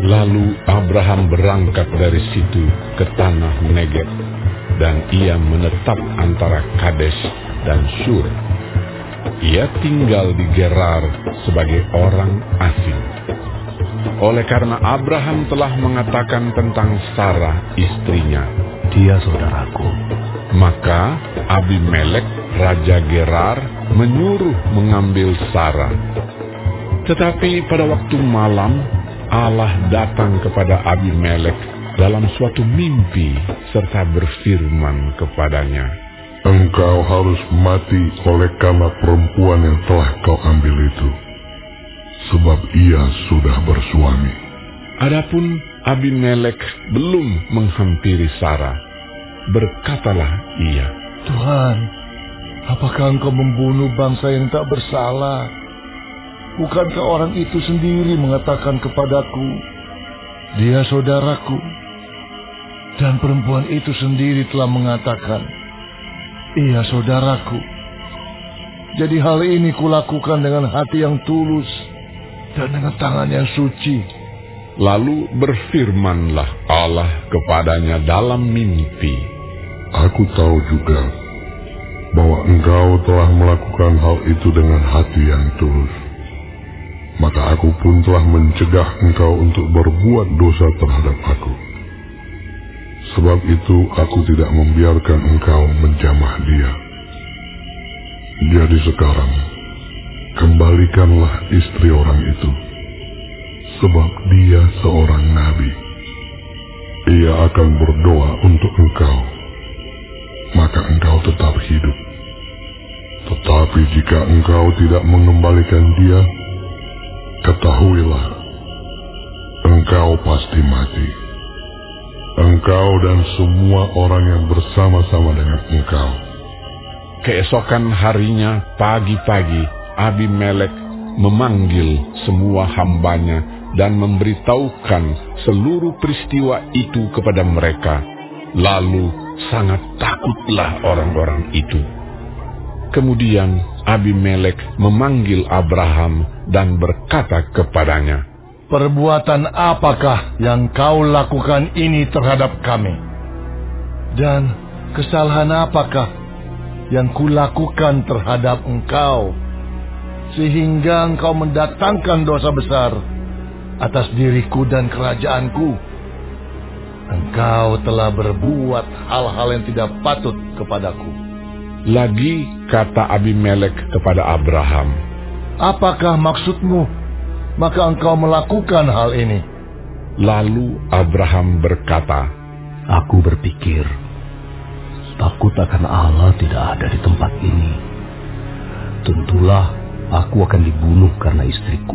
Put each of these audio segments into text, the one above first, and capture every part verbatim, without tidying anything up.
Lalu Abraham berangkat dari situ ke tanah Negeb, dan ia menetap antara Kades dan Shur. Ia tinggal di Gerar sebagai orang asing. Oleh karena Abraham telah mengatakan tentang Sarah istrinya, "Dia saudaraku," maka Abimelek, raja Gerar, menyuruh mengambil Sarah. Tetapi pada waktu malam, Allah datang kepada Abimelek dalam suatu mimpi serta berfirman kepadanya, "Engkau harus mati oleh karena perempuan yang telah kau ambil itu, sebab ia sudah bersuami." Adapun Abimelek belum menghampiri Sarah. Berkatalah ia, "Tuhan, apakah engkau membunuh bangsa yang tak bersalah? Bukankah orang itu sendiri mengatakan kepadaku, 'Dia saudaraku,' dan perempuan itu sendiri telah mengatakan, 'Ia saudaraku.' Jadi hal ini kulakukan dengan hati yang tulus dan dengan tangan yang suci." Lalu berfirmanlah Allah kepadanya dalam mimpi, "Aku tahu juga bahwa engkau telah melakukan hal itu dengan hati yang tulus. Maka aku pun telah mencegah engkau untuk berbuat dosa terhadap aku. Sebab itu aku tidak membiarkan engkau menjamah dia. Jadi sekarang, kembalikanlah istri orang itu, sebab dia seorang nabi. Ia akan berdoa untuk engkau, maka engkau tetap hidup. Tetapi jika engkau tidak mengembalikan dia, ketahuilah, engkau pasti mati. Engkau dan semua orang yang bersama-sama dengan engkau." Keesokan harinya pagi-pagi, Abimelek memanggil semua hambanya dan memberitahukan seluruh peristiwa itu kepada mereka. Lalu sangat takutlah orang-orang itu. Kemudian Abimelek memanggil Abraham dan berkata kepadanya, "Perbuatan apakah yang kau lakukan ini terhadap kami? Dan kesalahan apakah yang kulakukan terhadap engkau, sehingga engkau mendatangkan dosa besar atas diriku dan kerajaanku? Engkau telah berbuat hal-hal yang tidak patut kepadaku." Lagi kata Abimelek kepada Abraham, "Apakah maksudmu, maka engkau melakukan hal ini?" Lalu Abraham berkata, "Aku berpikir, takut akan Allah tidak ada di tempat ini. Tentulah aku akan dibunuh karena istriku.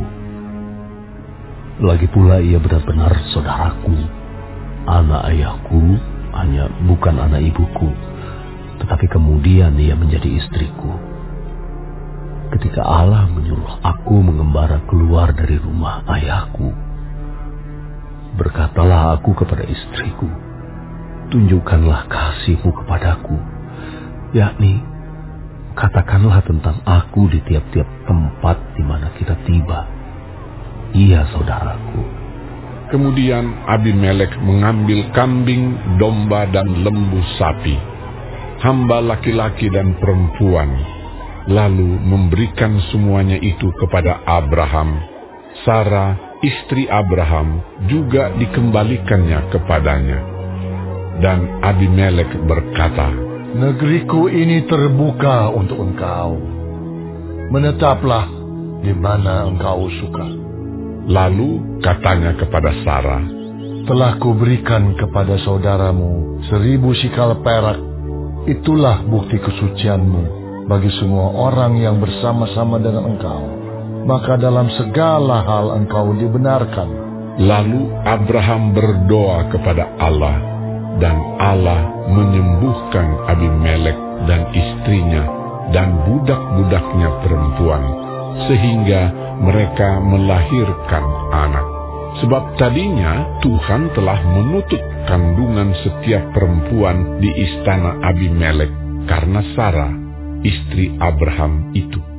Lagi pula ia benar-benar saudaraku. Anak ayahku hanya bukan anak ibuku, tetapi kemudian ia menjadi istriku. Ketika Allah menyuruh aku mengembara keluar dari rumah ayahku, berkatalah aku kepada istriku, 'Tunjukkanlah kasih-Mu kepadaku, yakni katakanlah tentang aku di tiap-tiap tempat di mana kita tiba. Ia saudaraku.' Kemudian Abimelek mengambil kambing, domba, dan lembu sapi, hamba laki-laki dan perempuan, lalu memberikan semuanya itu kepada Abraham. Sarah, istri Abraham, juga dikembalikannya kepadanya. Dan Abimelek berkata, "Negeriku ini terbuka untuk engkau. Menetaplah di mana engkau suka." Lalu katanya kepada Sarah, "Telah kuberikan kepada saudaramu seribu sikal perak. Itulah bukti kesucianmu bagi semua orang yang bersama-sama dengan engkau. Maka dalam segala hal engkau dibenarkan." Lalu Abraham berdoa kepada Allah, dan Allah menyembuhkan Abimelek dan istrinya dan budak-budaknya perempuan, sehingga mereka melahirkan anak. Sebab tadinya Tuhan telah menutup kandungan setiap perempuan di istana Abimelek karena Sarah, istri Abraham itu.